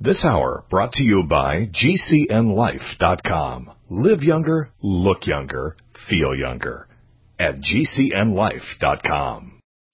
This hour brought to you by GCNlife.com. Live younger, look younger, feel younger at GCNlife.com.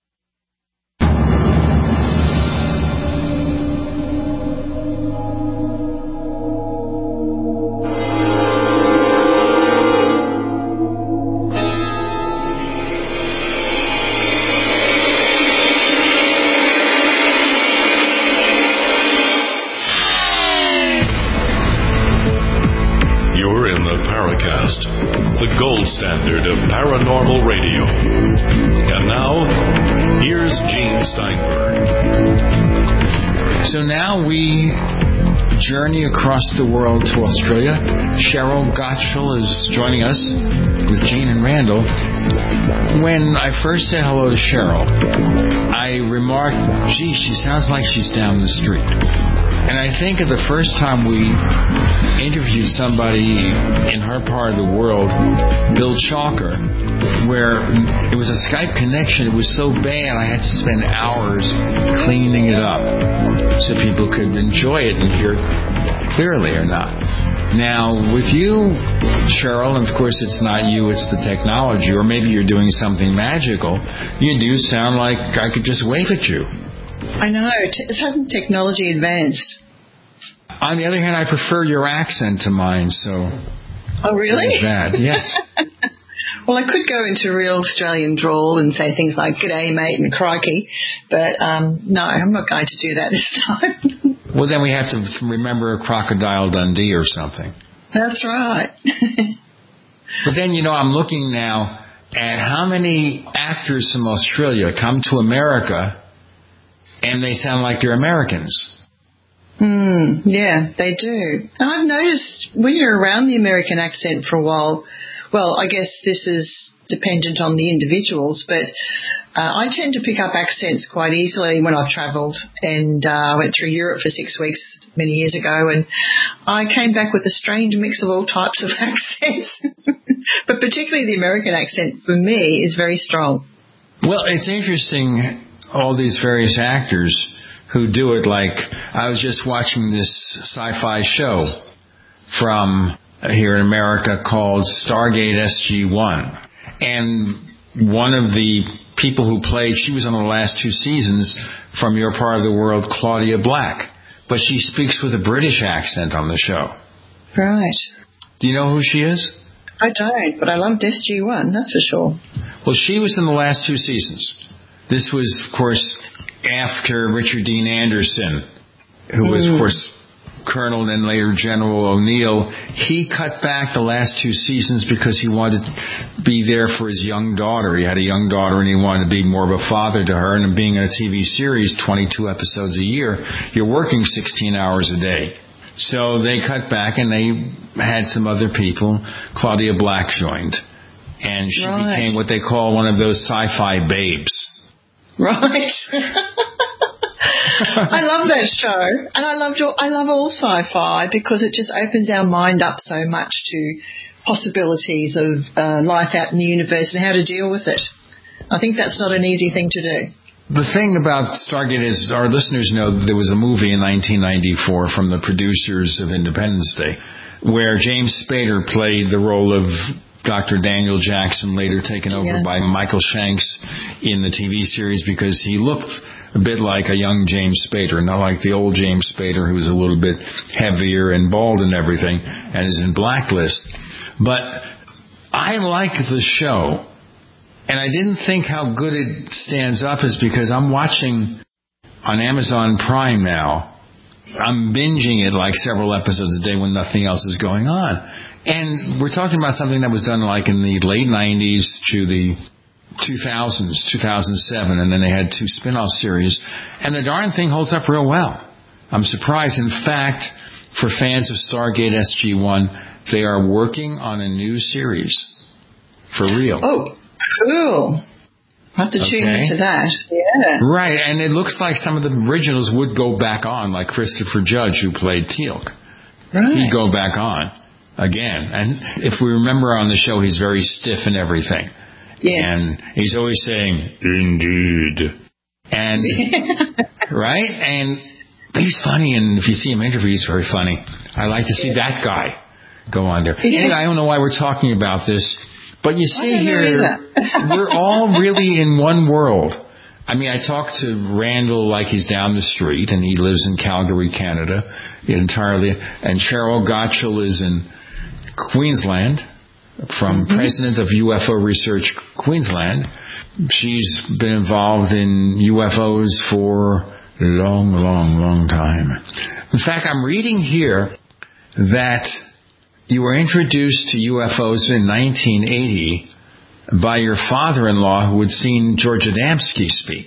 The gold standard of paranormal radio. And now, here's Gene Steinberg. So now we journey across the world to Australia. Cheryl Gottschall is joining us with Gene and Randall. When I first said hello to Cheryl, I remarked, gee, she sounds like she's down the street. And I think of the first time we interviewed somebody in her part of the world, Bill Chalker, where it was a Skype connection. It was so bad I had to spend hours cleaning it up so people could enjoy it and hear clearly or not. Now, with you, Cheryl, and of course it's not you, it's the technology, or maybe you're doing something magical, you do sound like I could just wave at you. I know. It hasn't technology advanced. On the other hand, I prefer your accent to mine, so... Oh, really? That. Yes. Well, I could go into real Australian drawl and say things like, g'day, mate, and crikey, but no, I'm not going to do that this time. Well, then we have to remember a Crocodile Dundee or something. That's right. But then, I'm looking now at how many actors from Australia come to America and they sound like they're Americans. Yeah, they do. And I've noticed when you're around the American accent for a while, well, I guess this is dependent on the individuals, but I tend to pick up accents quite easily when I've travelled. And I went through Europe for 6 weeks many years ago, and I came back with a strange mix of all types of accents. But particularly the American accent, for me, is very strong. Well, it's interesting, all these various actors who do it. Like, I was just watching this sci-fi show from here in America called Stargate SG-1. And one of the people who played, she was on the last 2 seasons from your part of the world, Claudia Black. But she speaks with a British accent on the show. Right. Do you know who she is? I don't, but I loved SG-1, that's for sure. Well, she was in the last 2 seasons. This was, of course, after Richard Dean Anderson, who was, of course, Colonel and then later General O'Neill. He cut back the last 2 seasons because he wanted to be there for his young daughter. He had a young daughter and he wanted to be more of a father to her. And being in a TV series, 22 episodes a year, you're working 16 hours a day. So they cut back and they had some other people. Claudia Black joined. And she became what they call one of those sci-fi babes. Right. I love that show, and I love all sci-fi because it just opens our mind up so much to possibilities of life out in the universe and how to deal with it. I think that's not an easy thing to do. The thing about Stargate is our listeners know that there was a movie in 1994 from the producers of Independence Day where James Spader played the role of Dr. Daniel Jackson, later taken over by Michael Shanks in the TV series because he looked a bit like a young James Spader, not like the old James Spader who was a little bit heavier and bald and everything and is in Blacklist. But I like the show, and I didn't think how good it stands up is because I'm watching on Amazon Prime now. I'm binging it like several episodes a day when nothing else is going on. And we're talking about something that was done like in the late 90s to the 2000s, 2007, and then they had 2 spin-off series. And the darn thing holds up real well. I'm surprised. In fact, for fans of Stargate SG-1, they are working on a new series. For real. Oh, cool. I'll have to tune into that. Yeah. Right, and it looks like some of the originals would go back on, like Christopher Judge, who played Teal'c. Right. He'd go back on again. And if we remember on the show, he's very stiff and everything. Yes. And he's always saying, indeed. And, right? And He's funny, and if you see him interview, he's very funny. I like to see that guy go on there. Anyway, I don't know why we're talking about this, but you see here, we're all really in one world. I mean, I talked to Randall like he's down the street, and he lives in Calgary, Canada, entirely. And Cheryl Gottschall is in Queensland, from president of UFO Research Queensland. She's been involved in UFOs for a long time. In fact, I'm reading here that you were introduced to UFOs in 1980 by your father-in-law who had seen George Adamski speak.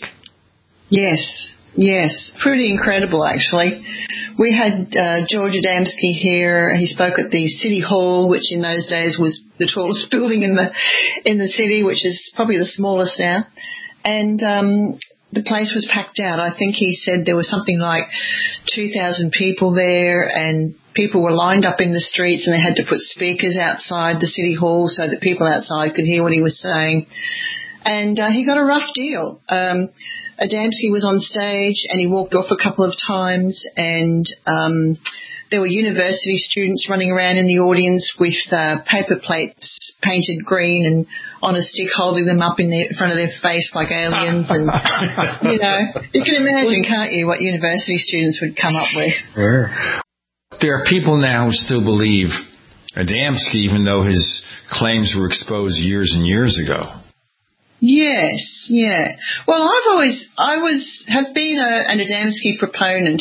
Yes. Pretty incredible, actually. We had George Adamski here. He spoke at the City Hall, which in those days was the tallest building in the city, which is probably the smallest now. And the place was packed out. I think he said there was something like 2,000 people there, and people were lined up in the streets, and they had to put speakers outside the City Hall so that people outside could hear what he was saying. And he got a rough deal. Adamski was on stage, and he walked off a couple of times, and there were university students running around in the audience with paper plates painted green and on a stick, holding them up in front of their face like aliens. And, you can imagine, can't you, what university students would come up with. Sure. There are people now who still believe Adamski, even though his claims were exposed years and years ago. Yes, yeah. Well, I have been an Adamski proponent,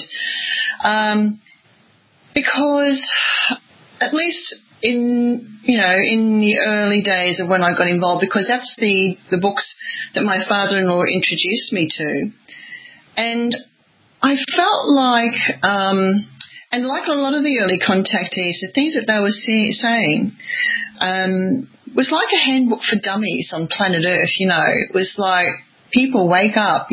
because at least in the early days of when I got involved, because that's the books that my father-in-law introduced me to, and I felt like, and like a lot of the early contactees, the things that they were saying, was like a handbook for dummies on planet Earth, It was like, people wake up,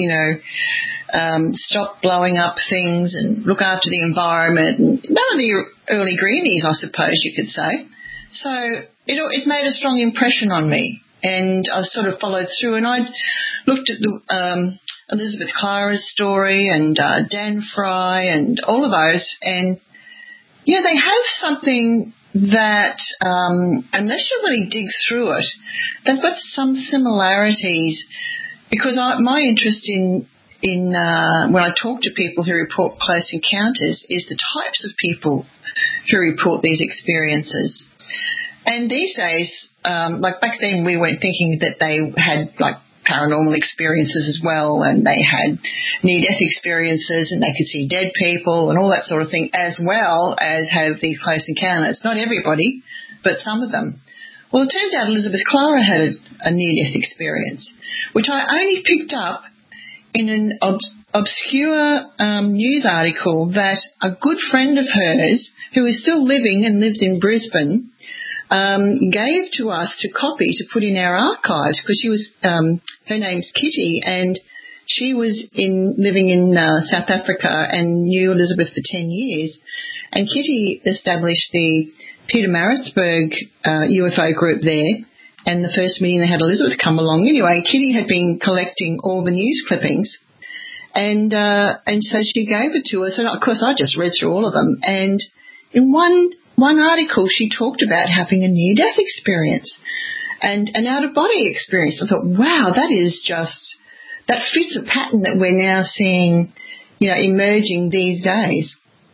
stop blowing up things and look after the environment. And none of the early greenies, I suppose you could say. So it made a strong impression on me, and I sort of followed through, and I looked at the Elizabeth Clara's story and Dan Fry and all of those, and yeah, they have something that, unless you really dig through it, they've got some similarities, because my interest in when I talk to people who report close encounters is the types of people who report these experiences. And these days, like back then, we weren't thinking that they had like paranormal experiences as well, and they had near-death experiences, and they could see dead people and all that sort of thing, as well as have these close encounters. Not everybody, but some of them. Well, it turns out Elizabeth Clara had a near-death experience, which I only picked up in an obscure news article that a good friend of hers, who is still living and lives in Brisbane, gave to us to copy to put in our archives, because she was, her name's Kitty, and she was living in South Africa and knew Elizabeth for 10 years. And Kitty established the Peter Marisburg UFO group there, and the first meeting they had Elizabeth come along. Anyway, Kitty had been collecting all the news clippings, and so she gave it to us, and of course I just read through all of them, and in one article she talked about having a near-death experience and an out-of-body experience. I thought, wow, that fits a pattern that we're now seeing, emerging these days.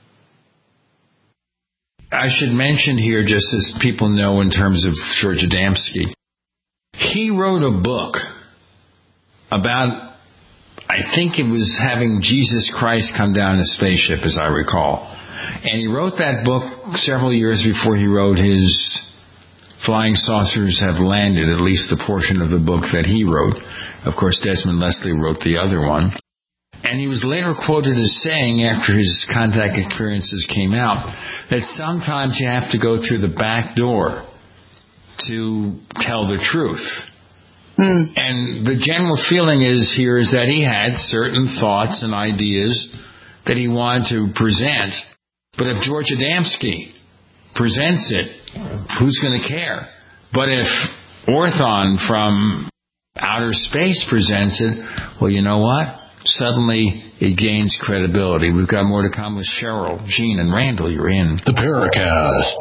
I should mention here, just as people know in terms of George Adamski, he wrote a book about, I think it was having Jesus Christ come down in a spaceship, as I recall. And he wrote that book several years before he wrote his Flying Saucers Have Landed, at least the portion of the book that he wrote. Of course, Desmond Leslie wrote the other one. And he was later quoted as saying, after his contact experiences came out, that sometimes you have to go through the back door to tell the truth. And the general feeling is that he had certain thoughts and ideas that he wanted to present. But if George Adamski presents it, who's going to care? But if Orthon from outer space presents it, well, you know what? suddenly it gains credibility. We've got more to come with Cheryl, Gene, and Randall. You're in the Paracast.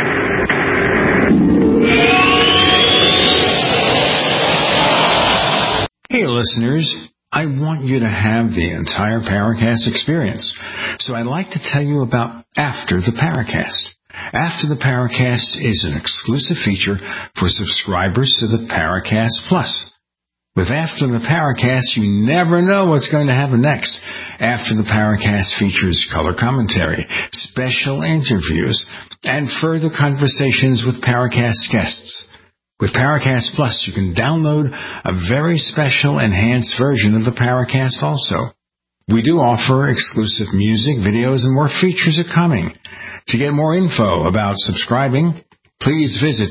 Hey, listeners. I want you to have the entire Paracast experience. So I'd like to tell you about After the Paracast. After the Paracast is an exclusive feature for subscribers to the Paracast Plus. With After the Paracast, you never know what's going to happen next. After the Paracast features color commentary, special interviews, and further conversations with Paracast guests. With Paracast Plus, you can download a very special enhanced version of the Paracast also. We do offer exclusive music, videos, and more features are coming. To get more info about subscribing, please visit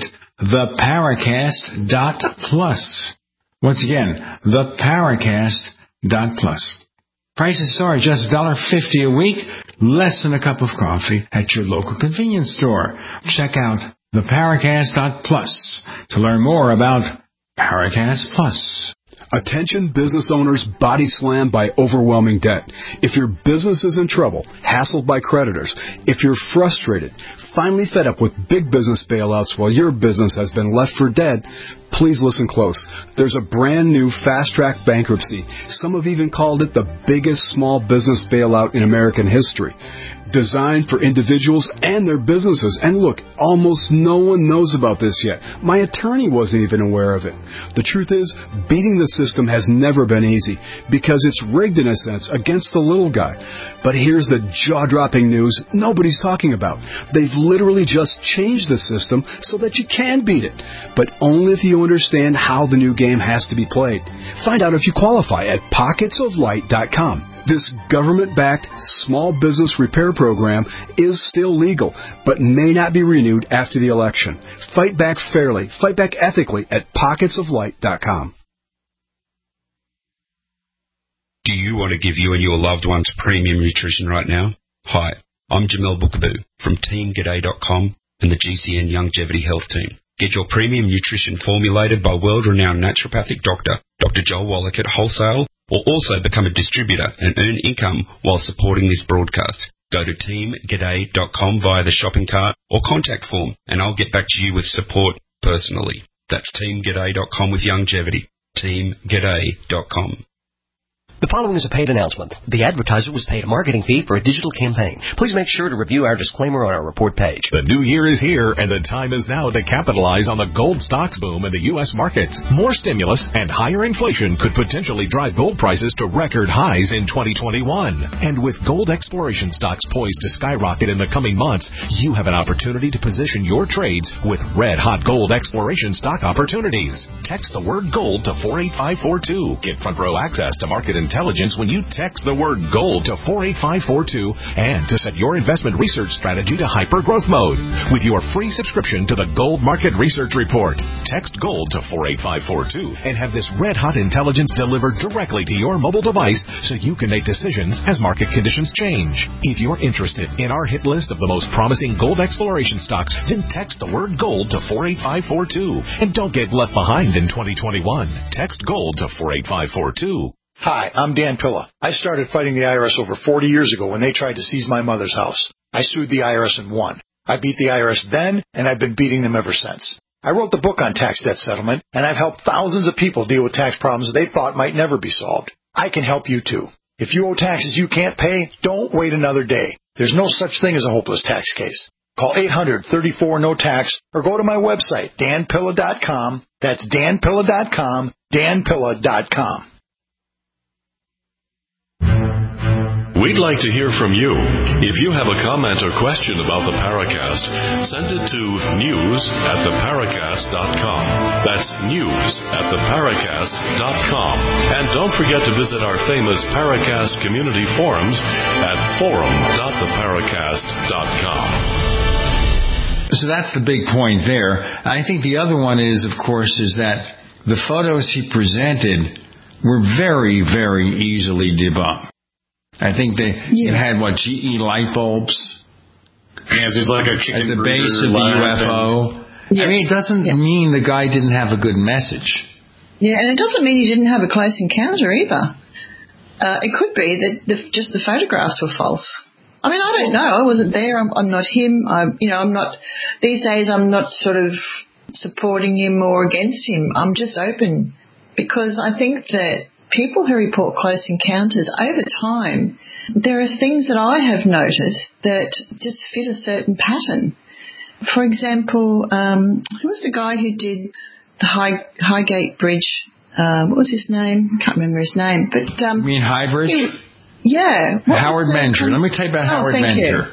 theparacast.plus. Once again, theparacast.plus. Prices are just $1.50 a week, less than a cup of coffee at your local convenience store. Check out theparacast.plus to learn more about Paracast Plus. Attention business owners body slammed by overwhelming debt. If your business is in trouble, hassled by creditors, if you're frustrated, finally fed up with big business bailouts while your business has been left for dead, please listen close. There's a brand new fast-track bankruptcy. Some have even called it the biggest small business bailout in American history. Designed for individuals and their businesses. And look, almost no one knows about this yet. My attorney wasn't even aware of it. The truth is, beating the system has never been easy because it's rigged in a sense against the little guy. But here's the jaw-dropping news nobody's talking about. They've literally just changed the system so that you can beat it, but only if you understand how the new game has to be played. Find out if you qualify at pocketsoflight.com. This government-backed small business repair program is still legal, but may not be renewed after the election. Fight back fairly, fight back ethically at pocketsoflight.com. Do you want to give you and your loved ones premium nutrition right now? Hi, I'm Jamel Bookaboo from TeamGaday.com and the GCN Longevity Health Team. Get your premium nutrition formulated by world-renowned naturopathic doctor, Dr. Joel Wallach at wholesale, or also become a distributor and earn income while supporting this broadcast. Go to TeamGaday.com via the shopping cart or contact form, and I'll get back to you with support personally. That's TeamGaday.com with longevity. TeamGaday.com. The following is a paid announcement. The advertiser was paid a marketing fee for a digital campaign. Please make sure to review our disclaimer on our report page. The new year is here, and the time is now to capitalize on the gold stocks boom in the U.S. markets. More stimulus and higher inflation could potentially drive gold prices to record highs in 2021. And with gold exploration stocks poised to skyrocket in the coming months, you have an opportunity to position your trades with red-hot gold exploration stock opportunities. Text the word gold to 48542. Get front row access to market intelligence when you text the word gold to 48542 and to set your investment research strategy to hyper growth mode with your free subscription to the Gold Market Research Report. Text gold to 48542 and have this red hot intelligence delivered directly to your mobile device so you can make decisions as market conditions change. If you're interested in our hit list of the most promising gold exploration stocks, then text the word gold to 48542 and don't get left behind in 2021. Text gold to 48542. Hi, I'm Dan Pilla. I started fighting the IRS over 40 years ago when they tried to seize my mother's house. I sued the IRS and won. I beat the IRS then, and I've been beating them ever since. I wrote the book on tax debt settlement, and I've helped thousands of people deal with tax problems they thought might never be solved. I can help you too. If you owe taxes you can't pay, don't wait another day. There's no such thing as a hopeless tax case. Call 800-34-NO-TAX or go to my website, danpilla.com. That's danpilla.com, danpilla.com. We'd like to hear from you. If you have a comment or question about the Paracast, send it to news@theparacast.com. That's news@theparacast.com. And don't forget to visit our famous Paracast community forums at forum.theparacast.com. So that's the big point there. I think the other one is, of course, is that the photos he presented were very, very easily debunked. I think they had, GE light bulbs. Yeah, there's like a chicken at the base of the UFO. I mean, it doesn't mean the guy didn't have a good message. Yeah, and it doesn't mean he didn't have a close encounter either. it could be that just the photographs were false. I mean, I don't know. I wasn't there. I'm not him. I'm not. These days, I'm not sort of supporting him or against him. I'm just open because I think that people who report close encounters over time, there are things that I have noticed that just fit a certain pattern. For example, who was the guy who did the Highgate Bridge? What was his name? I can't remember his name. But you mean Highbridge? Yeah. Howard Menger. Let me tell you about Howard Menger.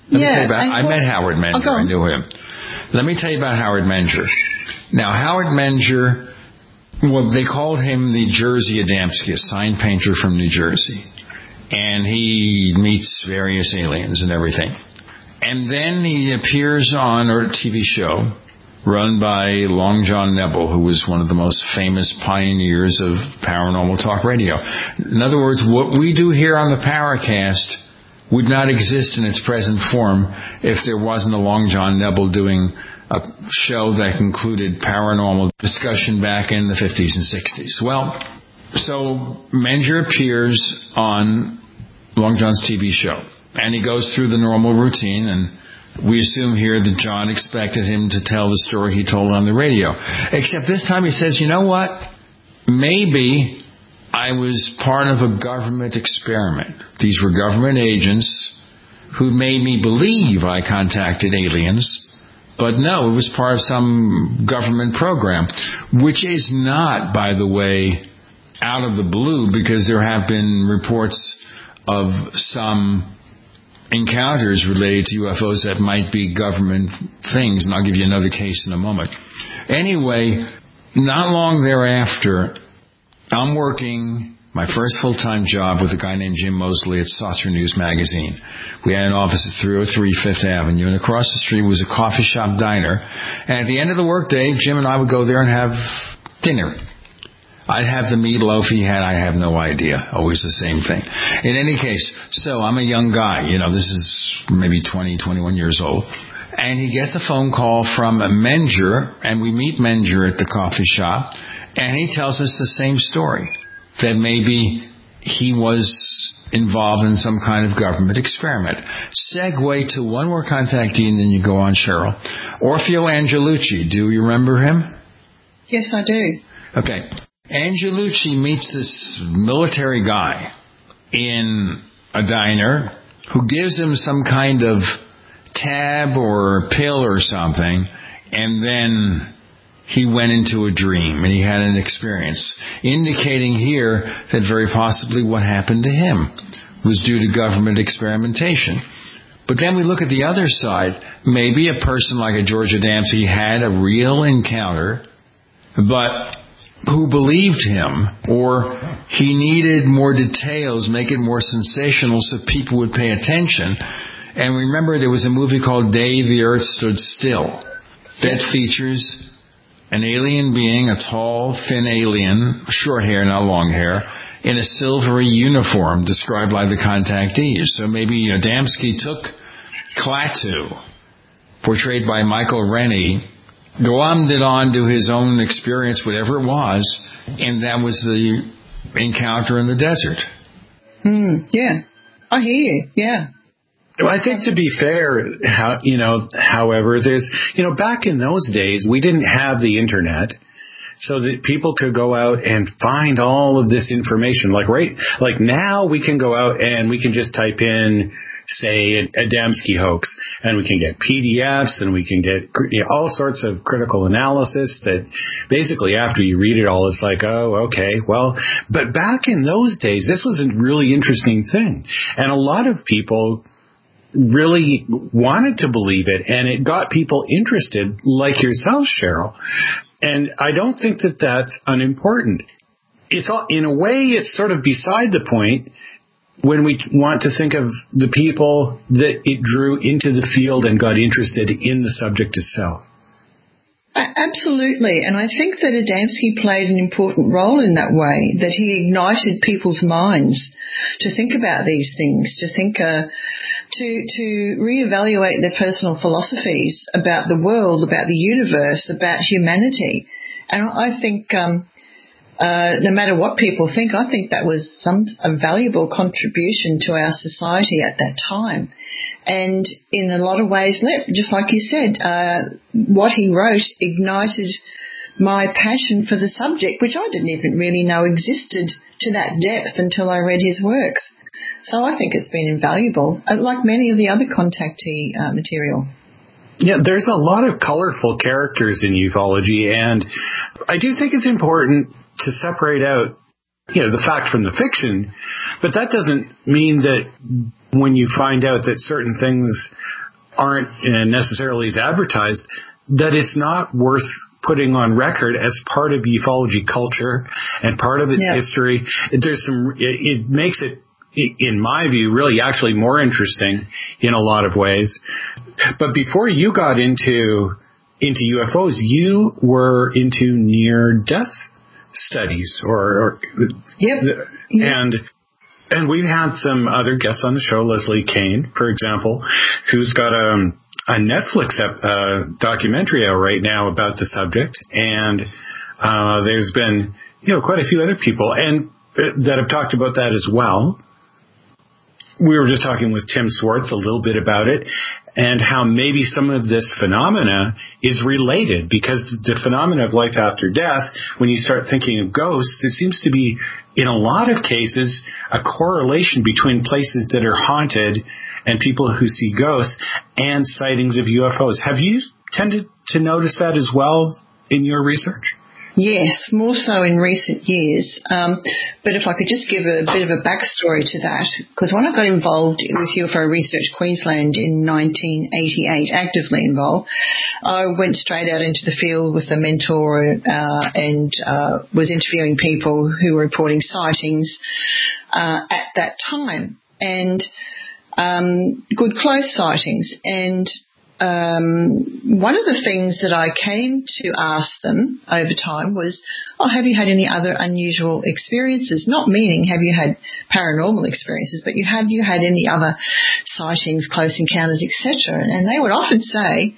I met Howard Menger. I knew him. Let me tell you about Howard Menger. Now, Howard Menger, well, they called him the Jersey Adamski, a sign painter from New Jersey. And he meets various aliens and everything. And then he appears on a TV show run by Long John Nebel, who was one of the most famous pioneers of paranormal talk radio. In other words, what we do here on the Paracast would not exist in its present form if there wasn't a Long John Nebel doing a show that included paranormal discussion back in the 50s and 60s. Well, so Menger appears on Long John's TV show, and he goes through the normal routine, and we assume here that John expected him to tell the story he told on the radio. Except this time he says, you know what? Maybe I was part of a government experiment. These were government agents who made me believe I contacted aliens. But no, it was part of some government program, which is not, by the way, out of the blue, because there have been reports of some encounters related to UFOs that might be government things, and I'll give you another case in a moment. Anyway, not long thereafter, I'm working my first full-time job with a guy named Jim Mosley at Saucer News Magazine. We had an office at 303 Fifth Avenue, and across the street was a coffee shop diner. And at the end of the workday, Jim and I would go there and have dinner. I'd have the meatloaf he had. I have no idea. Always the same thing. In any case, so I'm a young guy. This is maybe 20, 21 years old. And he gets a phone call from Menger, and we meet Menger at the coffee shop, and he tells us the same story, that maybe he was involved in some kind of government experiment. Segue to one more contactee, and then you go on, Cheryl. Orfeo Angelucci. Do you remember him? Yes, I do. Okay. Angelucci meets this military guy in a diner who gives him some kind of tab or pill or something, and then he went into a dream and he had an experience, indicating here that very possibly what happened to him was due to government experimentation. But then we look at the other side. Maybe a person like a George Adamski had a real encounter, but who believed him, or he needed more details, make it more sensational so people would pay attention. And remember, there was a movie called Day the Earth Stood Still that features an alien being, a tall, thin alien, short hair, not long hair, in a silvery uniform described by the contactees. So maybe Adamski took Klaatu, portrayed by Michael Rennie, glommed it on to his own experience, whatever it was, and that was the encounter in the desert. Yeah, I hear you, yeah. Well, I think to be fair, however, there's, back in those days, we didn't have the internet, so that people could go out and find all of this information. Like now we can go out and we can just type in, say, Adamski hoax, and we can get PDFs, and we can get all sorts of critical analysis that basically after you read it all, it's like, oh, okay, well, but back in those days, this was a really interesting thing. And a lot of people really wanted to believe it, and it got people interested, like yourself, Cheryl. And I don't think that that's unimportant. It's all, in a way, it's sort of beside the point when we want to think of the people that it drew into the field and got interested in the subject itself. Absolutely, and I think that Adamski played an important role in that way, that he ignited people's minds to think about these things, to think, to reevaluate their personal philosophies about the world, about the universe, about humanity. And I think no matter what people think, I think that was a valuable contribution to our society at that time. And in a lot of ways, just like you said, what he wrote ignited my passion for the subject, which I didn't even really know existed to that depth until I read his works. So I think it's been invaluable, like many of the other contactee material. Yeah, there's a lot of colorful characters in ufology, and I do think it's important to separate out, the fact from the fiction, but that doesn't mean that when you find out that certain things aren't necessarily as advertised, that it's not worth putting on record as part of ufology culture and part of its history. It makes it, in my view, really actually more interesting in a lot of ways. But before you got into UFOs, you were into near-death studies, and we've had some other guests on the show, Leslie Kane, for example, who's got a Netflix documentary out right now about the subject, and there's been quite a few other people and that have talked about that as well. We were just talking with Tim Swartz a little bit about it, and how maybe some of this phenomena is related, because the phenomena of life after death, when you start thinking of ghosts, there seems to be, in a lot of cases, a correlation between places that are haunted and people who see ghosts and sightings of UFOs. Have you tended to notice that as well in your research? Yes, more so in recent years. But if I could just give a bit of a backstory to that, because when I got involved with UFO Research Queensland in 1988, actively involved, I went straight out into the field with a mentor and was interviewing people who were reporting sightings at that time, and good close sightings. And one of the things that I came to ask them over time was, have you had any other unusual experiences? Not meaning have you had paranormal experiences, but have you had any other sightings, close encounters, etc.? And they would often say,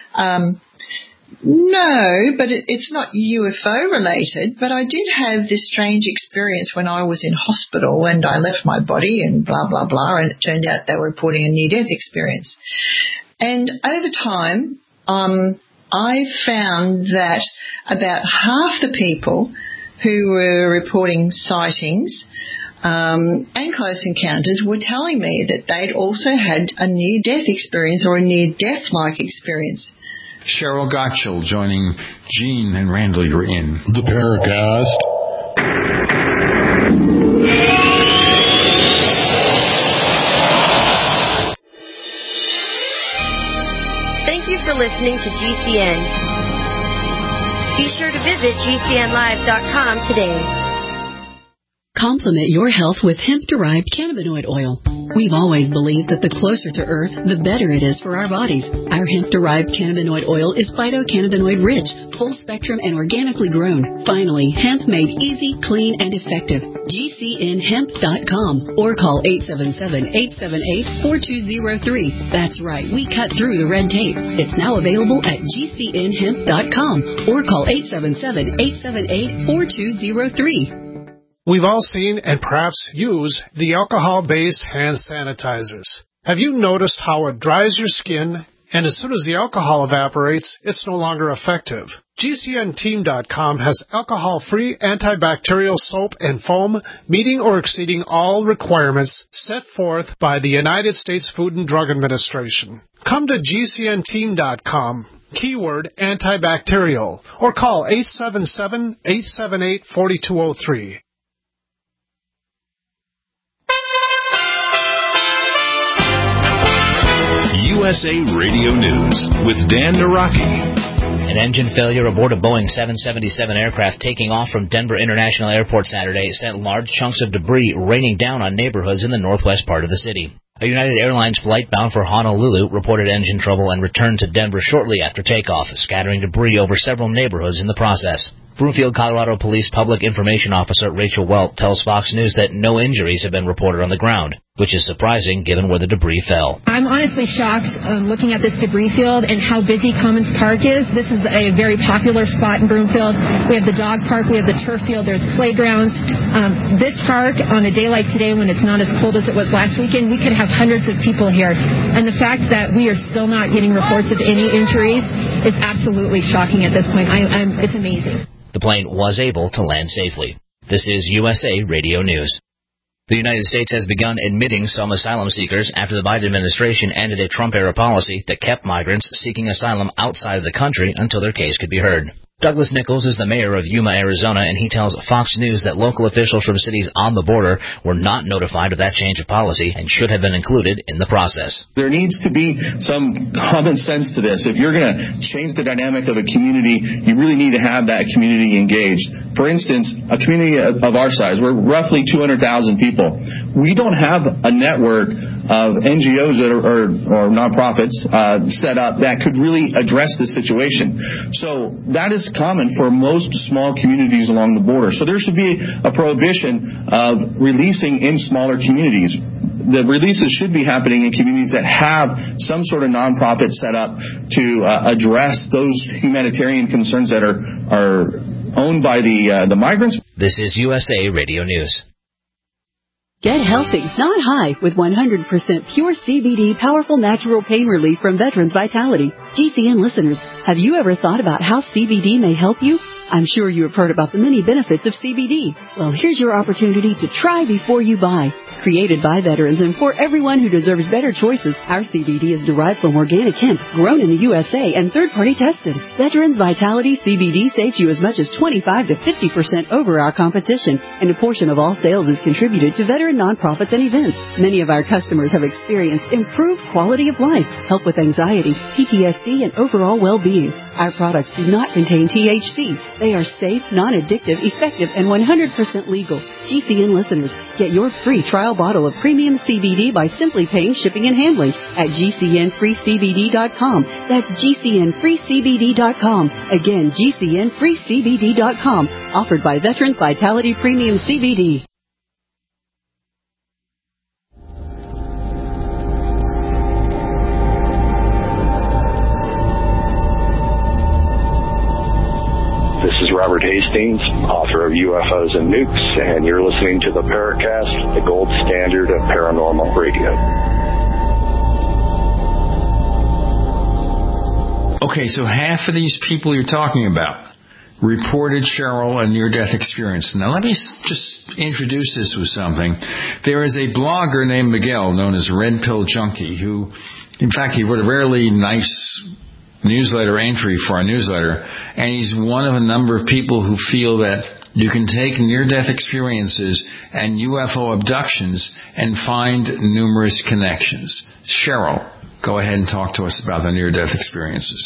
no, but it's not UFO related, but I did have this strange experience when I was in hospital and I left my body and blah, blah, blah, and it turned out they were reporting a near-death experience. And over time, I found that about half the people who were reporting sightings and close encounters were telling me that they'd also had a near-death experience or a near-death-like experience. Cheryl Gottschall joining Gene and Randall. You're in the Paracast. Thank you for listening to GCN. Be sure to visit GCNlive.com today. Complement your health with hemp-derived cannabinoid oil. We've always believed that the closer to Earth, the better it is for our bodies. Our hemp-derived cannabinoid oil is phytocannabinoid-rich, full-spectrum, and organically grown. Finally, hemp made easy, clean, and effective. GCNhemp.com or call 877-878-4203. That's right, we cut through the red tape. It's now available at GCNhemp.com or call 877-878-4203. We've all seen and perhaps used the alcohol-based hand sanitizers. Have you noticed how it dries your skin, and as soon as the alcohol evaporates, it's no longer effective? GCNteam.com has alcohol-free antibacterial soap and foam meeting or exceeding all requirements set forth by the United States Food and Drug Administration. Come to GCNteam.com. Keyword antibacterial, or call 877-878-4203. USA Radio News with Dan Naraki. An engine failure aboard a Boeing 777 aircraft taking off from Denver International Airport Saturday sent large chunks of debris raining down on neighborhoods in the northwest part of the city. A United Airlines flight bound for Honolulu reported engine trouble and returned to Denver shortly after takeoff, scattering debris over several neighborhoods in the process. Broomfield, Colorado Police Public Information Officer Rachel Welt tells Fox News that no injuries have been reported on the ground, which is surprising given where the debris fell. I'm honestly shocked looking at this debris field and how busy Commons Park is. This is a very popular spot in Broomfield. We have the dog park, we have the turf field, there's playgrounds. This park, on a day like today when it's not as cold as it was last weekend, we could have hundreds of people here. And the fact that we are still not getting reports of any injuries is absolutely shocking at this point. It's amazing. The plane was able to land safely. This is USA Radio News. The United States has begun admitting some asylum seekers after the Biden administration ended a Trump-era policy that kept migrants seeking asylum outside of the country until their case could be heard. Douglas Nichols is the mayor of Yuma, Arizona, and he tells Fox News that local officials from cities on the border were not notified of that change of policy and should have been included in the process. There needs to be some common sense to this. If you're going to change the dynamic of a community, you really need to have that community engaged. For instance, a community of our size, we're roughly 200,000 people. We don't have a network of NGOs that or nonprofits set up that could really address this situation. So that is common for most small communities along the border. So there should be a prohibition of releasing in smaller communities. The releases should be happening in communities that have some sort of nonprofit set up to address those humanitarian concerns that are owned by the migrants. This is USA Radio News. Get healthy, not high, with 100% pure CBD powerful natural pain relief from Veterans Vitality. GCN listeners, have you ever thought about how CBD may help you? I'm sure you have heard about the many benefits of CBD. Well, here's your opportunity to try before you buy. Created by veterans and for everyone who deserves better choices, our CBD is derived from organic hemp, grown in the USA and third-party tested. Veterans Vitality CBD saves you as much as 25 to 50% over our competition, and a portion of all sales is contributed to veteran nonprofits and events. Many of our customers have experienced improved quality of life, help with anxiety, PTSD, and overall well-being. Our products do not contain THC. They are safe, non-addictive, effective, and 100% legal. GCN listeners, get your free trial bottle of premium CBD by simply paying shipping and handling at GCNFreeCBD.com. That's GCNFreeCBD.com. Again, GCNFreeCBD.com. Offered by Veterans Vitality Premium CBD. Robert Hastings, author of UFOs and Nukes, and you're listening to the Paracast, the gold standard of paranormal radio. Okay, so half of these people you're talking about reported, Cheryl, a near-death experience. Now, let me just introduce this with something. There is a blogger named Miguel, known as Red Pill Junkie, who, in fact, he wrote a really nice newsletter entry for our newsletter, and he's one of a number of people who feel that you can take near-death experiences and UFO abductions and find numerous connections. Cheryl, go ahead and talk to us about the near-death experiences.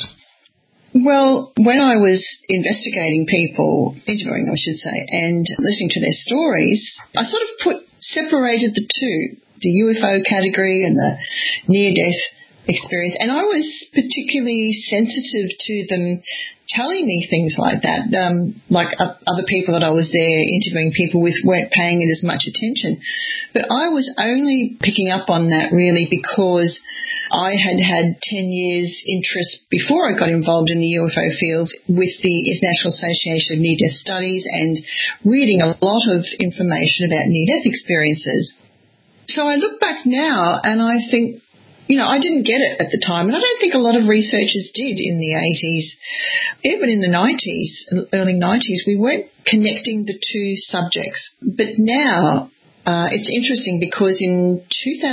Well, when I was investigating people, interviewing I should say, and listening to their stories, I sort of separated the two, the UFO category and the near-death experience, and I was particularly sensitive to them telling me things like that. Like other people that I was there interviewing people with weren't paying it as much attention. But I was only picking up on that really because I had 10 years interest before I got involved in the UFO field with the International Association of Near-Death Studies and reading a lot of information about near-death experiences. So I look back now and I think, I didn't get it at the time, and I don't think a lot of researchers did in the 80s. Even in the 90s, early 90s, we weren't connecting the two subjects. But now it's interesting because in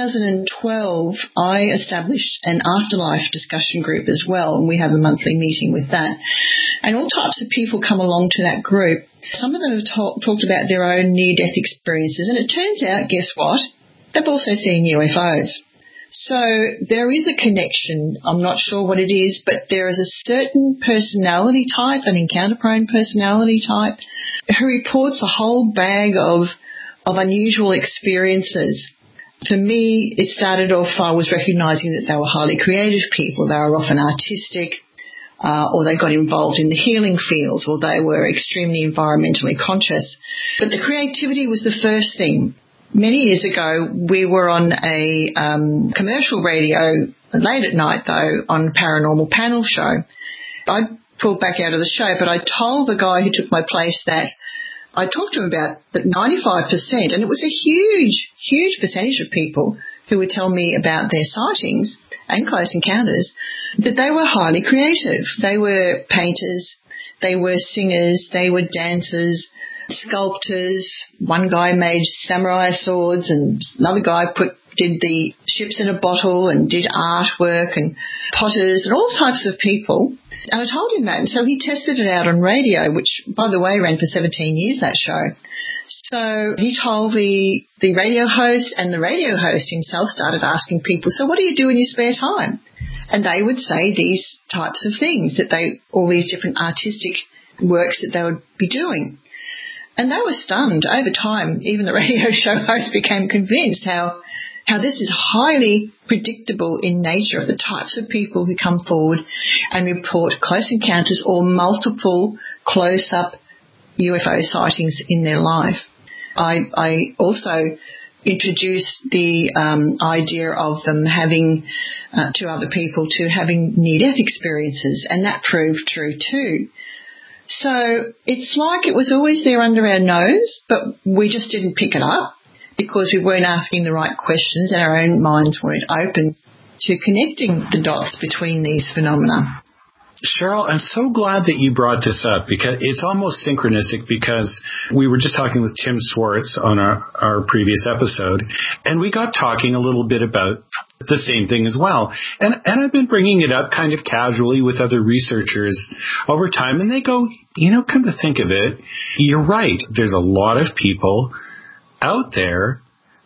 2012, I established an afterlife discussion group as well, and we have a monthly meeting with that. And all types of people come along to that group. Some of them have talked about their own near-death experiences, and it turns out, guess what? They've also seen UFOs. So there is a connection. I'm not sure what it is, but there is a certain personality type, an encounter-prone personality type, who reports a whole bag of unusual experiences. For me, it started off, I was recognizing that they were highly creative people. They were often artistic. or they got involved in the healing fields, or they were extremely environmentally conscious. But the creativity was the first thing. Many years ago, we were on a commercial radio late at night, though, on a paranormal panel show. I pulled back out of the show, but I told the guy who took my place that I talked to him about that 95%, and it was a huge, huge percentage of people who would tell me about their sightings and close encounters, that they were highly creative. They were painters, they were singers, they were dancers, sculptors. One guy made samurai swords, and another guy did the ships in a bottle and did artwork, and potters and all types of people. And I told him that, and so he tested it out on radio, which, by the way, ran for 17 years, that show. So he told the radio host, and the radio host himself started asking people, so what do you do in your spare time? And they would say these types of things, all these different artistic works that they would be doing. And they were stunned. Over time, even the radio show host became convinced how this is highly predictable in nature, the types of people who come forward and report close encounters or multiple close-up UFO sightings in their life. I also introduced the idea of them having, to other people, to having near-death experiences, and that proved true too. So it's like it was always there under our nose, but we just didn't pick it up because we weren't asking the right questions and our own minds weren't open to connecting the dots between these phenomena. Cheryl, I'm so glad that you brought this up because it's almost synchronistic, because we were just talking with Tim Swartz on our previous episode, and we got talking a little bit about the same thing as well. And I've been bringing it up kind of casually with other researchers over time, and they go, come to think of it, you're right. There's a lot of people out there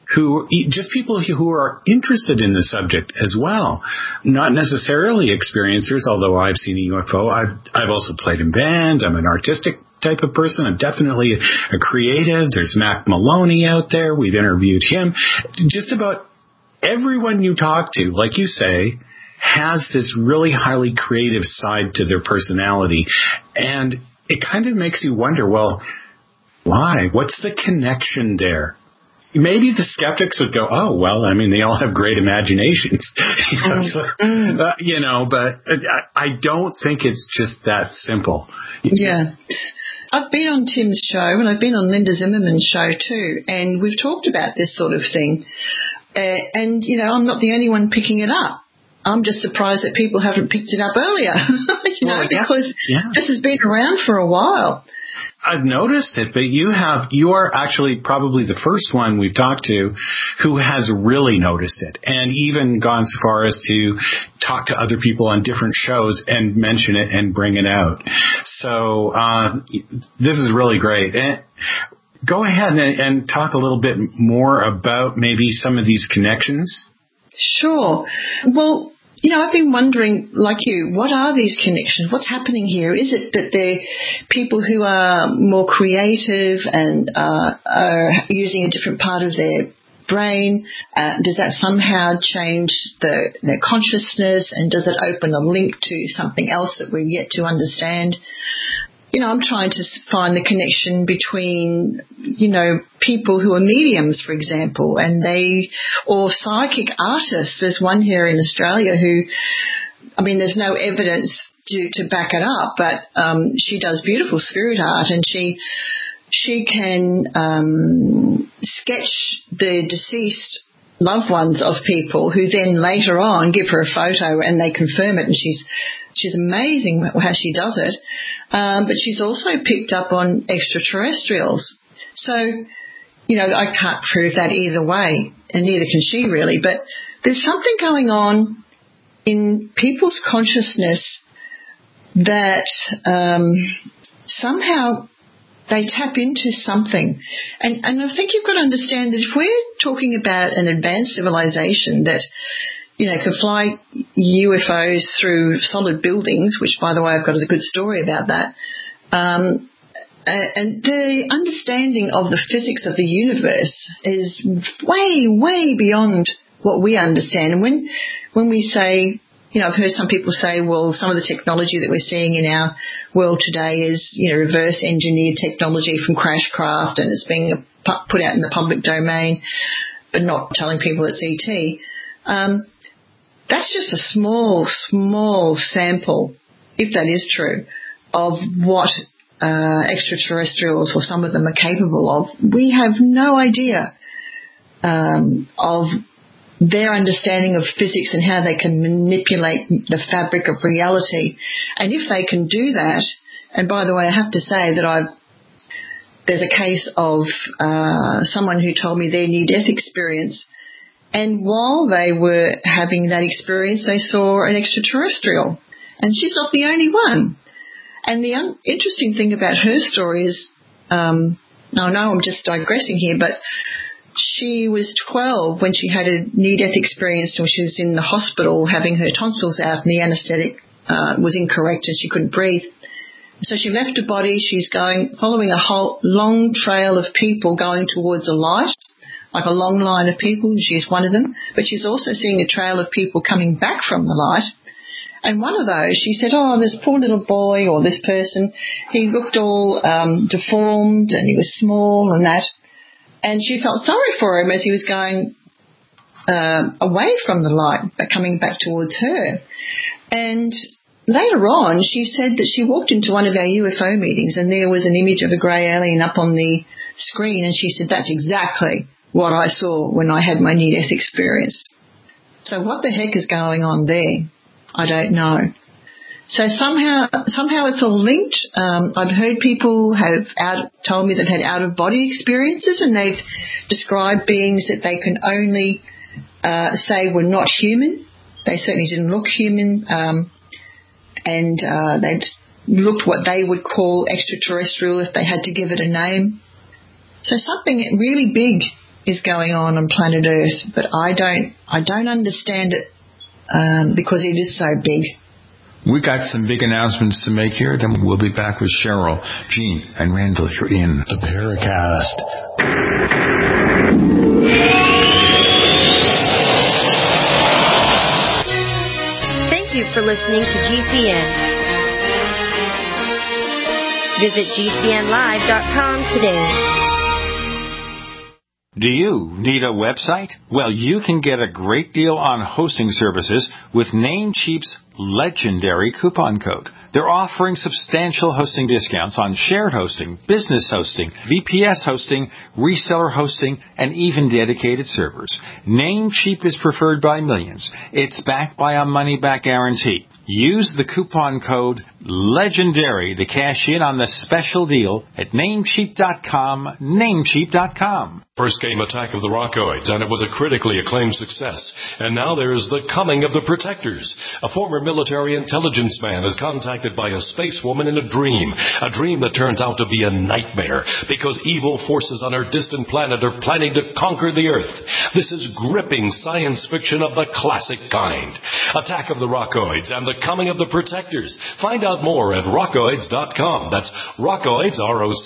people who are interested in the subject as well, not necessarily experiencers, although I've seen a UFO. I've also played in bands. I'm an artistic type of person. I'm definitely a creative. There's Mac Maloney out there. We've interviewed him. Just about everyone you talk to, like you say, has this really highly creative side to their personality. And it kind of makes you wonder, well, why? What's the connection there? Maybe the skeptics would go, oh, well, I mean, they all have great imaginations, but I don't think it's just that simple. Yeah. I've been on Tim's show, and I've been on Linda Zimmerman's show too, and we've talked about this sort of thing. And I'm not the only one picking it up. I'm just surprised that people haven't picked it up earlier, because this has been around for a while. I've noticed it, but you are actually probably the first one we've talked to who has really noticed it, and even gone so far as to talk to other people on different shows and mention it and bring it out. So this is really great. And go ahead and talk a little bit more about maybe some of these connections. Sure. Well, I've been wondering, like you, what are these connections? What's happening here? Is it that they're people who are more creative and are using a different part of their brain? Does that somehow change their consciousness, and does it open a link to something else that we've yet to understand? I'm trying to find the connection between, people who are mediums, for example, or psychic artists. There's one here in Australia who, there's no evidence to back it up, but she does beautiful spirit art, and she can sketch the deceased loved ones of people who then later on give her a photo and they confirm it, and she's amazing how she does it. But she's also picked up on extraterrestrials. So, I can't prove that either way, and neither can she really. But there's something going on in people's consciousness that somehow they tap into something. And I think you've got to understand that if we're talking about an advanced civilization that can fly UFOs through solid buildings, which, by the way, I've got a good story about that. And the understanding of the physics of the universe is way, way beyond what we understand. And when we say, I've heard some people say, well, some of the technology that we're seeing in our world today is, reverse engineered technology from Crashcraft, and it's being put out in the public domain, but not telling people it's ET. That's just a small sample, if that is true, of what extraterrestrials, or some of them, are capable of. We have no idea of their understanding of physics and how they can manipulate the fabric of reality. And if they can do that, and by the way, I have to say that there's a case of someone who told me their near-death experience, and while they were having that experience, they saw an extraterrestrial, and she's not the only one. And the interesting thing about her story is, I know I'm just digressing here, but she was 12 when she had a near-death experience, when she was in the hospital having her tonsils out, and the anaesthetic was incorrect and she couldn't breathe. So she left her body. She's following a whole long trail of people going towards a light, like a long line of people. She's one of them, but she's also seeing a trail of people coming back from the light. And one of those, she said, this poor little boy, or this person, he looked all deformed and he was small and that. And she felt sorry for him as he was going away from the light, but coming back towards her. And later on, she said that she walked into one of our UFO meetings and there was an image of a grey alien up on the screen, and she said, that's exactly what I saw when I had my near-death experience. So what the heck is going on there? I don't know. So somehow it's all linked. I've heard people have told me they've had out-of-body experiences, and they've described beings that they can only say were not human. They certainly didn't look human, and they looked what they would call extraterrestrial if they had to give it a name. So something really big is going on planet Earth, but I don't understand it because it is so big. We got some big announcements to make here, then we'll be back with Cheryl, Gene, and Randall. You're in the Paracast. Thank you for listening to GCN. Visit GCNlive.com today. Do you need a website? Well, you can get a great deal on hosting services with Namecheap's legendary coupon code. They're offering substantial hosting discounts on shared hosting, business hosting, VPS hosting, reseller hosting, and even dedicated servers. Namecheap is preferred by millions. It's backed by a money-back guarantee. Use the coupon code LEGENDARY to cash in on the special deal at Namecheap.com, Namecheap.com. First came Attack of the Rockoids, and it was a critically acclaimed success. And now there's The Coming of the Protectors. A former military intelligence man is contacted by a space woman in a dream that turns out to be a nightmare because evil forces on our distant planet are planning to conquer the Earth. This is gripping science fiction of the classic kind. Attack of the Rockoids and The Coming of the Protectors. Find out more at rockoids.com. That's Rockoids,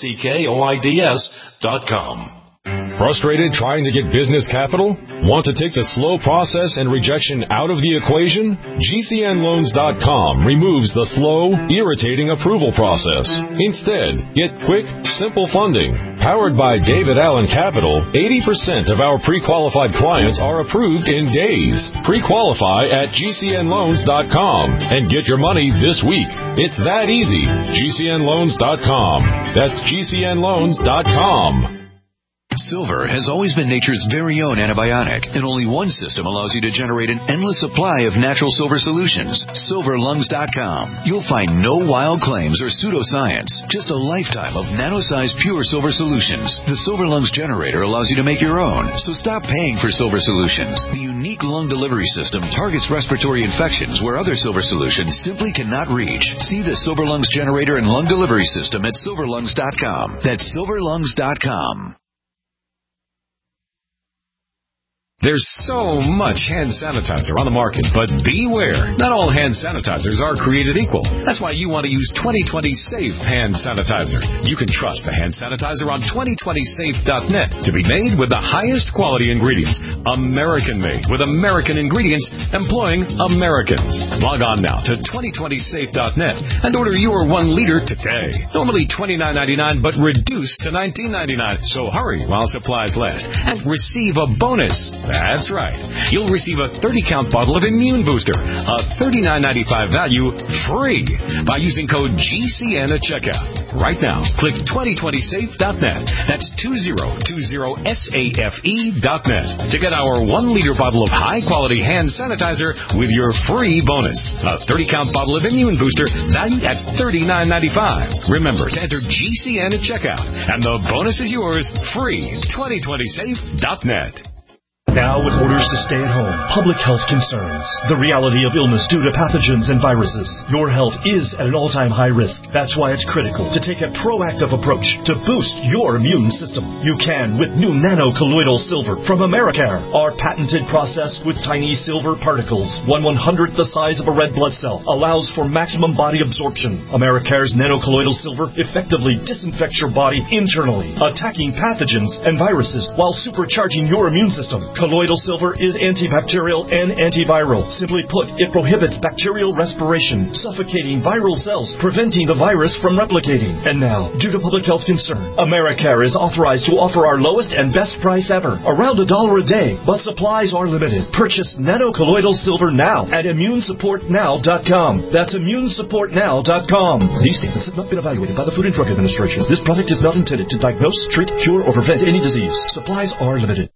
ROCKOIDS.com. Frustrated trying to get business capital? Want to take the slow process and rejection out of the equation? GCNloans.com removes the slow, irritating approval process. Instead, get quick, simple funding. Powered by David Allen Capital, 80% of our pre-qualified clients are approved in days. Pre-qualify at GCNloans.com and get your money this week. It's that easy. GCNloans.com. That's GCNloans.com. Silver has always been nature's very own antibiotic, and only one system allows you to generate an endless supply of natural silver solutions. SilverLungs.com. You'll find no wild claims or pseudoscience, just a lifetime of nano-sized pure silver solutions. The Silver Lungs generator allows you to make your own, so stop paying for silver solutions. The unique lung delivery system targets respiratory infections where other silver solutions simply cannot reach. See the Silver Lungs generator and lung delivery system at SilverLungs.com. That's SilverLungs.com. There's so much hand sanitizer on the market, but beware. Not all hand sanitizers are created equal. That's why you want to use 2020 Safe Hand Sanitizer. You can trust the hand sanitizer on 2020safe.net to be made with the highest quality ingredients. American-made with American ingredients employing Americans. Log on now to 2020safe.net and order your 1 liter today. Normally $29.99, but reduced to $19.99. So hurry while supplies last and receive a bonus. That's right. You'll receive a 30-count bottle of Immune Booster, a $39.95 value, free by using code GCN at checkout. Right now, click 2020safe.net. That's 2020safe.net to get our 1-liter bottle of high-quality hand sanitizer with your free bonus. A 30-count bottle of Immune Booster valued at $39.95. Remember to enter GCN at checkout, and the bonus is yours free. 2020safe.net. Now with orders to stay at home, public health concerns, the reality of illness due to pathogens and viruses, your health is at an all-time high risk. That's why it's critical to take a proactive approach to boost your immune system. You can with new nano-colloidal silver from Americare. Our patented process with tiny silver particles, 1/100th the size of a red blood cell, allows for maximum body absorption. Americare's nano-colloidal silver effectively disinfects your body internally, attacking pathogens and viruses while supercharging your immune system. Colloidal silver is antibacterial and antiviral. Simply put, it prohibits bacterial respiration, suffocating viral cells, preventing the virus from replicating. And now, due to public health concern, Americare is authorized to offer our lowest and best price ever, around $1 a day, but supplies are limited. Purchase nano-colloidal silver now at immunesupportnow.com. That's immunesupportnow.com. These statements have not been evaluated by the Food and Drug Administration. This product is not intended to diagnose, treat, cure, or prevent any disease. Supplies are limited.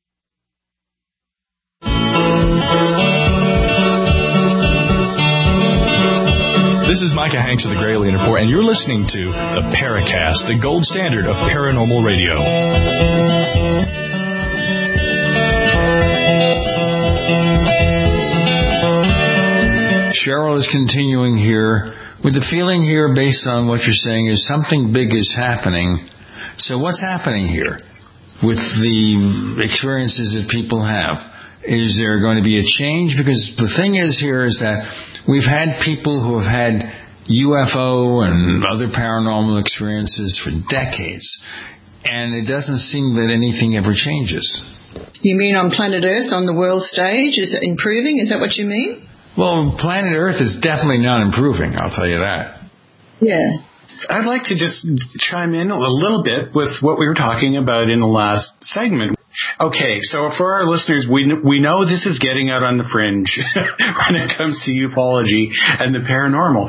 This is Micah Hanks of the Gralien Report, and you're listening to the Paracast, the gold standard of paranormal radio. Cheryl is continuing here with the feeling here, based on what you're saying, is something big is happening. So what's happening here with the experiences that people have? Is there going to be a change? Because the thing is here is that we've had people who have had UFO and other paranormal experiences for decades, and it doesn't seem that anything ever changes. You mean on planet Earth, on the world stage? Is it improving? Is that what you mean? Well, planet Earth is definitely not improving, I'll tell you that. Yeah. I'd like to just chime in a little bit with what we were talking about in the last segment. Okay, so for our listeners, we know this is getting out on the fringe when it comes to ufology and the paranormal.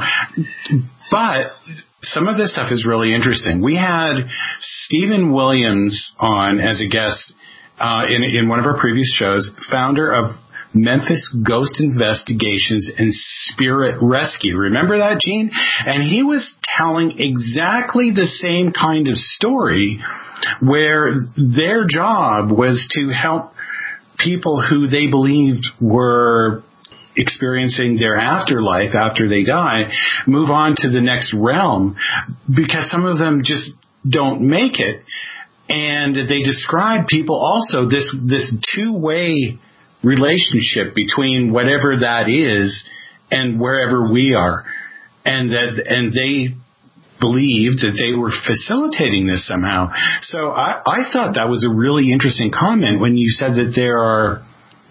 But some of this stuff is really interesting. We had Stephen Williams on as a guest in one of our previous shows, founder of Memphis Ghost Investigations and Spirit Rescue. Remember that, Gene? And he was telling exactly the same kind of story, where their job was to help people who they believed were experiencing their afterlife after they die move on to the next realm, because some of them just don't make it. And they describe people also this two-way relationship between whatever that is and wherever we are, and they believed that they were facilitating this somehow. So I thought that was a really interesting comment when you said that there are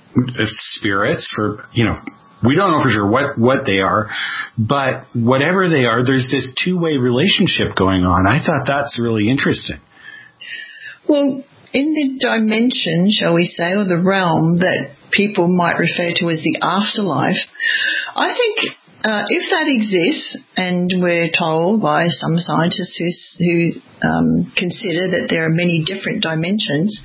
spirits for, we don't know for sure what they are, but whatever they are, there's this two-way relationship going on. I thought that's really interesting. Well, in the dimension, shall we say, or the realm that people might refer to as the afterlife, I think if that exists, and we're told by some scientists who consider that there are many different dimensions,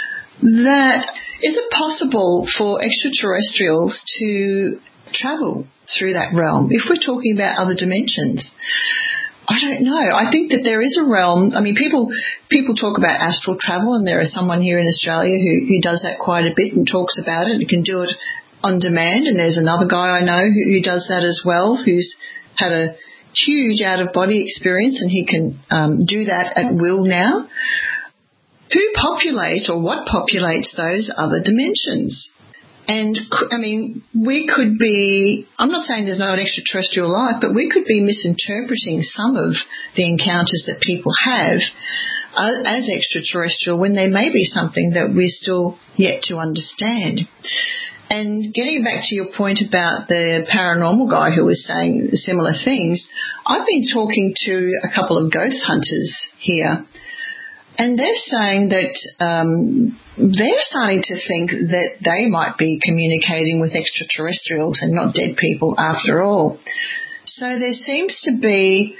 that is it possible for extraterrestrials to travel through that realm if we're talking about other dimensions? I don't know. I think that there is a realm. I mean, people talk about astral travel, and there is someone here in Australia who does that quite a bit and talks about it and can do it on demand. And there's another guy I know who does that as well, who's had a huge out-of-body experience, and he can do that at will now. who populates or what populates those other dimensions? And, I mean, we could be, I'm not saying there's no extraterrestrial life, but we could be misinterpreting some of the encounters that people have as extraterrestrial when they may be something that we're still yet to understand. And getting back to your point about the paranormal guy who was saying similar things, I've been talking to a couple of ghost hunters here, and they're saying that they're starting to think that they might be communicating with extraterrestrials and not dead people after all. So there seems to be...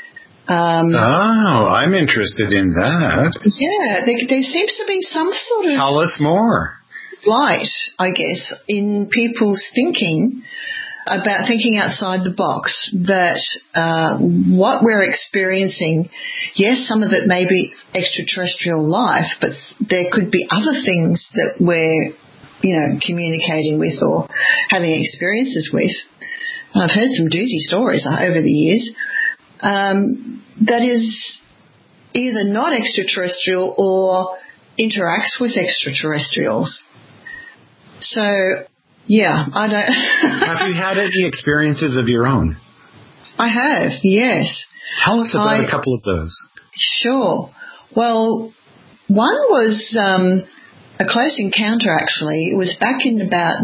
I'm interested in that. Yeah, there seems to be some sort of... Tell us more. Light, I guess, in people's thinking about thinking outside the box, that what we're experiencing, yes, some of it may be extraterrestrial life, but there could be other things that we're, communicating with or having experiences with. And I've heard some doozy stories over the years that is either not extraterrestrial or interacts with extraterrestrials. So, yeah, I don't... Have you had any experiences of your own? I have, yes. Tell us about a couple of those. Sure. Well, one was a close encounter, actually. It was back in about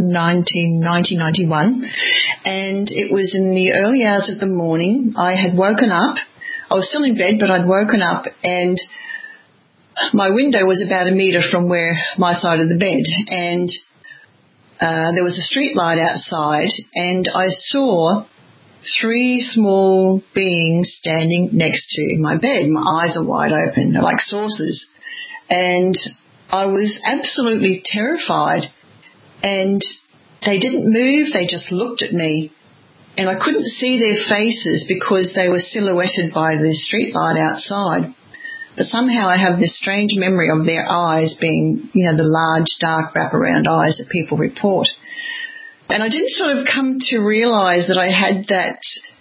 1991, and it was in the early hours of the morning. I had woken up. I was still in bed, but I'd woken up, and my window was about a metre from where my side of the bed, and there was a street light outside, and I saw 3 small beings standing next to my bed. My eyes are wide open, they're like saucers. And I was absolutely terrified. And they didn't move, they just looked at me. And I couldn't see their faces because they were silhouetted by the street light outside. But somehow I have this strange memory of their eyes being, the large, dark, wraparound eyes that people report. And I didn't sort of come to realise that I had that,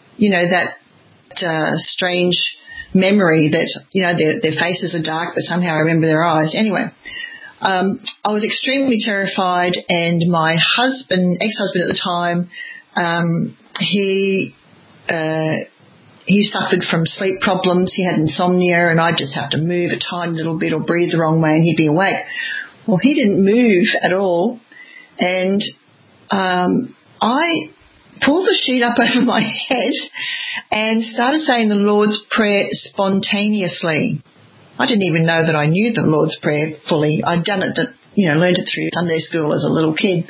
strange memory that, their faces are dark, but somehow I remember their eyes. Anyway, I was extremely terrified, and my ex-husband at the time, he suffered from sleep problems. He had insomnia, and I'd just have to move a tiny little bit or breathe the wrong way and he'd be awake. Well, he didn't move at all, and I pulled the sheet up over my head and started saying the Lord's Prayer spontaneously. I didn't even know that I knew the Lord's Prayer fully. I'd done it, learned it through Sunday school as a little kid.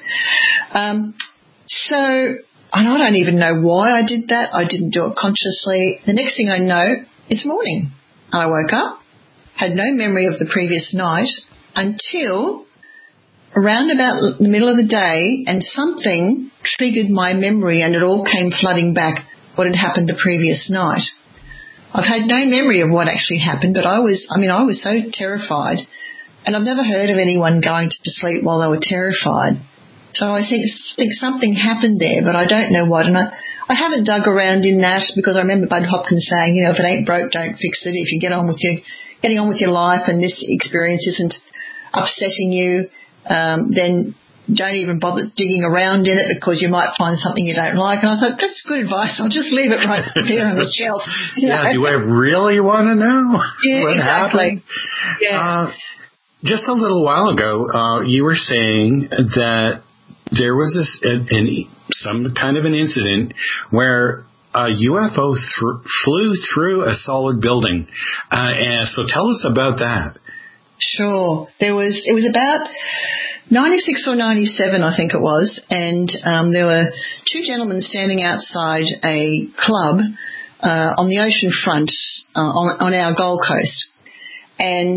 And I don't even know why I did that. I didn't do it consciously. The next thing I know, it's morning. I woke up, had no memory of the previous night until around about the middle of the day, and something triggered my memory, and it all came flooding back what had happened the previous night. I've had no memory of what actually happened, but I was so terrified, and I've never heard of anyone going to sleep while they were terrified. So I think something happened there, but I don't know what. And I haven't dug around in that, because I remember Bud Hopkins saying, if it ain't broke, don't fix it. If you getting on with your life and this experience isn't upsetting you, then don't even bother digging around in it, because you might find something you don't like. And I thought, that's good advice. I'll just leave it right there on the shelf. Yeah, do I really want to know what exactly. happened? Yeah. Just a little while ago, you were saying that there was some kind of an incident where a UFO flew through a solid building. So tell us about that. Sure. It was about 96 or 97, I think it was, and there were 2 gentlemen standing outside a club on the ocean front on our Gold Coast. And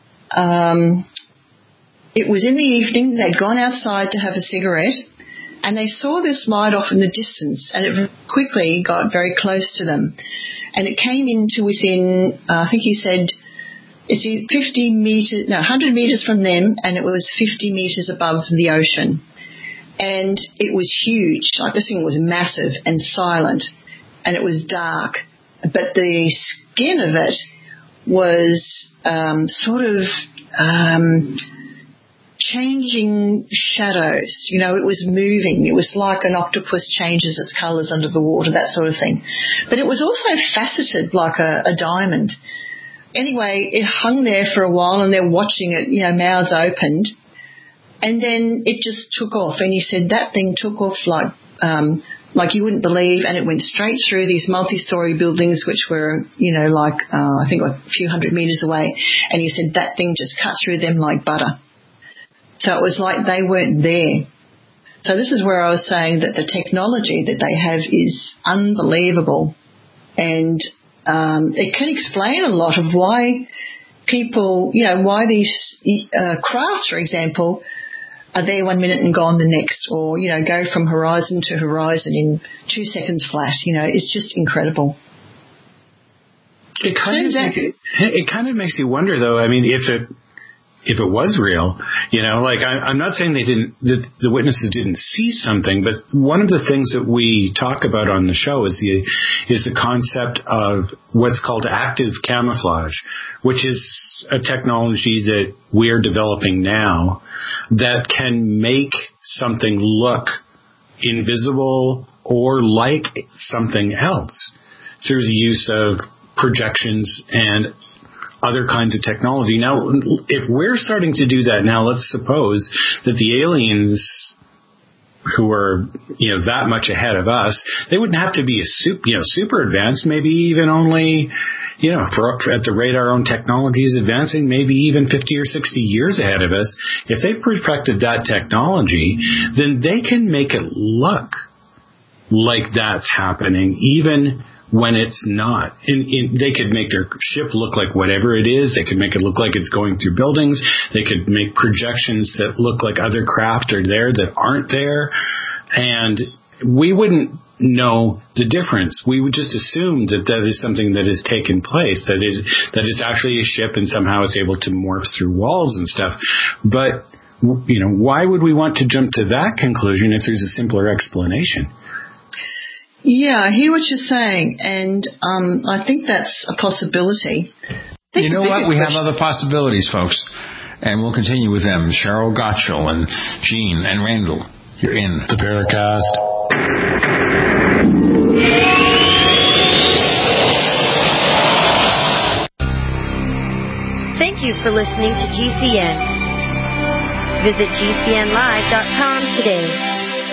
it was in the evening. They'd gone outside to have a cigarette, and they saw this light off in the distance, and it quickly got very close to them. And it came into within, I think he said, it's 100 metres from them, and it was 50 metres above the ocean. And it was huge. Like, this thing was massive and silent, and it was dark. But the skin of it was sort of changing shadows. You know, it was moving. It was like an octopus changes its colours under the water, that sort of thing. But it was also faceted like a diamond. Anyway, it hung there for a while and they're watching it, you know, mouths opened. And then it just took off. And he said that thing took off like you wouldn't believe, and it went straight through these multi-story buildings, which were, you know, like I think a few hundred metres away. And he said that thing just cut through them like butter. So it was like they weren't there. So this is where I was saying that the technology that they have is unbelievable, and it can explain a lot of why people, you know, why these crafts, for example, are there 1 minute and gone the next, or, you know, go from horizon to horizon in 2 seconds flat. You know, it's just incredible. It kind of makes you wonder, though. I mean, if it was real, you know, like I'm not saying the witnesses didn't see something, but one of the things that we talk about on the show is the concept of what's called active camouflage, which is a technology that we're developing now that can make something look invisible or like something else through the use of projections and other kinds of technology. Now, if we're starting to do that now, let's suppose that the aliens who are, you know, that much ahead of us, they wouldn't have to be super advanced, maybe even only, you know, at the rate our own technology is advancing, maybe even 50 or 60 years ahead of us. If they've perfected that technology, then they can make it look like that's happening, even when it's not. They could make their ship look like whatever it is. They could make it look like it's going through buildings. They could make projections that look like other craft are there that aren't there. And we wouldn't know the difference. We would just assume that is something that has taken place, that is actually a ship and somehow it's able to morph through walls and stuff. But, you know, why would we want to jump to that conclusion if there's a simpler explanation? Yeah, I hear what you're saying, and I think that's a possibility. You know what? We have other possibilities, folks, and we'll continue with them. Cheryl Gottschall and Jean and Randall, you're in the Paracast. Thank you for listening to GCN. Visit GCNlive.com today.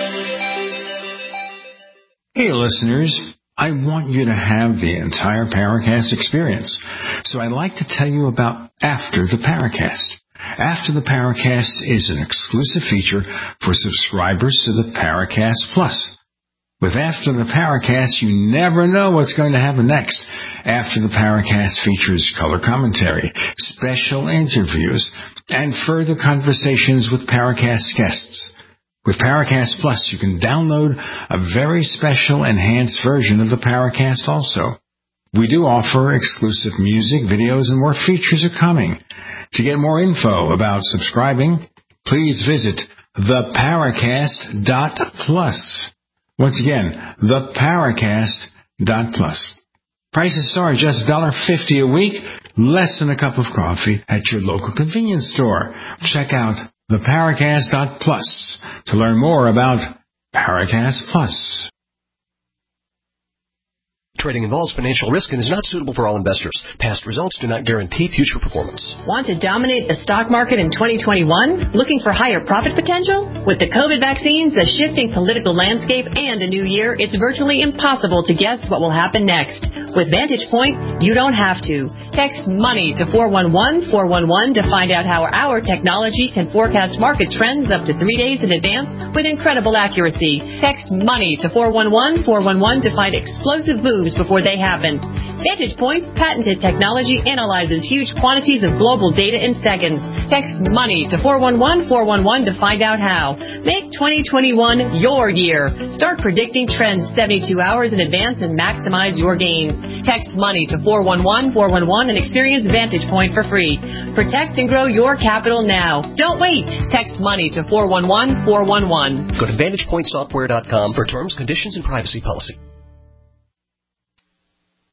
Hey, listeners, I want you to have the entire Paracast experience. So I'd like to tell you about After the Paracast. After the Paracast is an exclusive feature for subscribers to the Paracast Plus. With After the Paracast, you never know what's going to happen next. After the Paracast features color commentary, special interviews, and further conversations with Paracast guests. With Paracast Plus, you can download a very special enhanced version of the Paracast also. We do offer exclusive music, videos, and more features are coming. To get more info about subscribing, please visit theparacast.plus. Once again, theparacast.plus. Prices are just $1.50 a week, less than a cup of coffee at your local convenience store. Check out theparacast.plus to learn more about Paracast Plus. Trading involves financial risk and is not suitable for all investors. Past results do not guarantee future performance. Want to dominate the stock market in 2021? Looking for higher profit potential? With the COVID vaccines, a shifting political landscape, and a new year, it's virtually impossible to guess what will happen next. With Vantage Point, you don't have to. Text MONEY to 411-411 to find out how our technology can forecast market trends up to 3 days in advance with incredible accuracy. Text MONEY to 411-411 to find explosive moves before they happen. Vantage Point's patented technology analyzes huge quantities of global data in seconds. Text MONEY to 411-411 to find out how. Make 2021 your year. Start predicting trends 72 hours in advance and maximize your gains. Text MONEY to 411-411 and experience Vantage Point for free. Protect and grow your capital now. Don't wait. Text MONEY to 411-411. Go to VantagePointSoftware.com for terms, conditions, and privacy policy.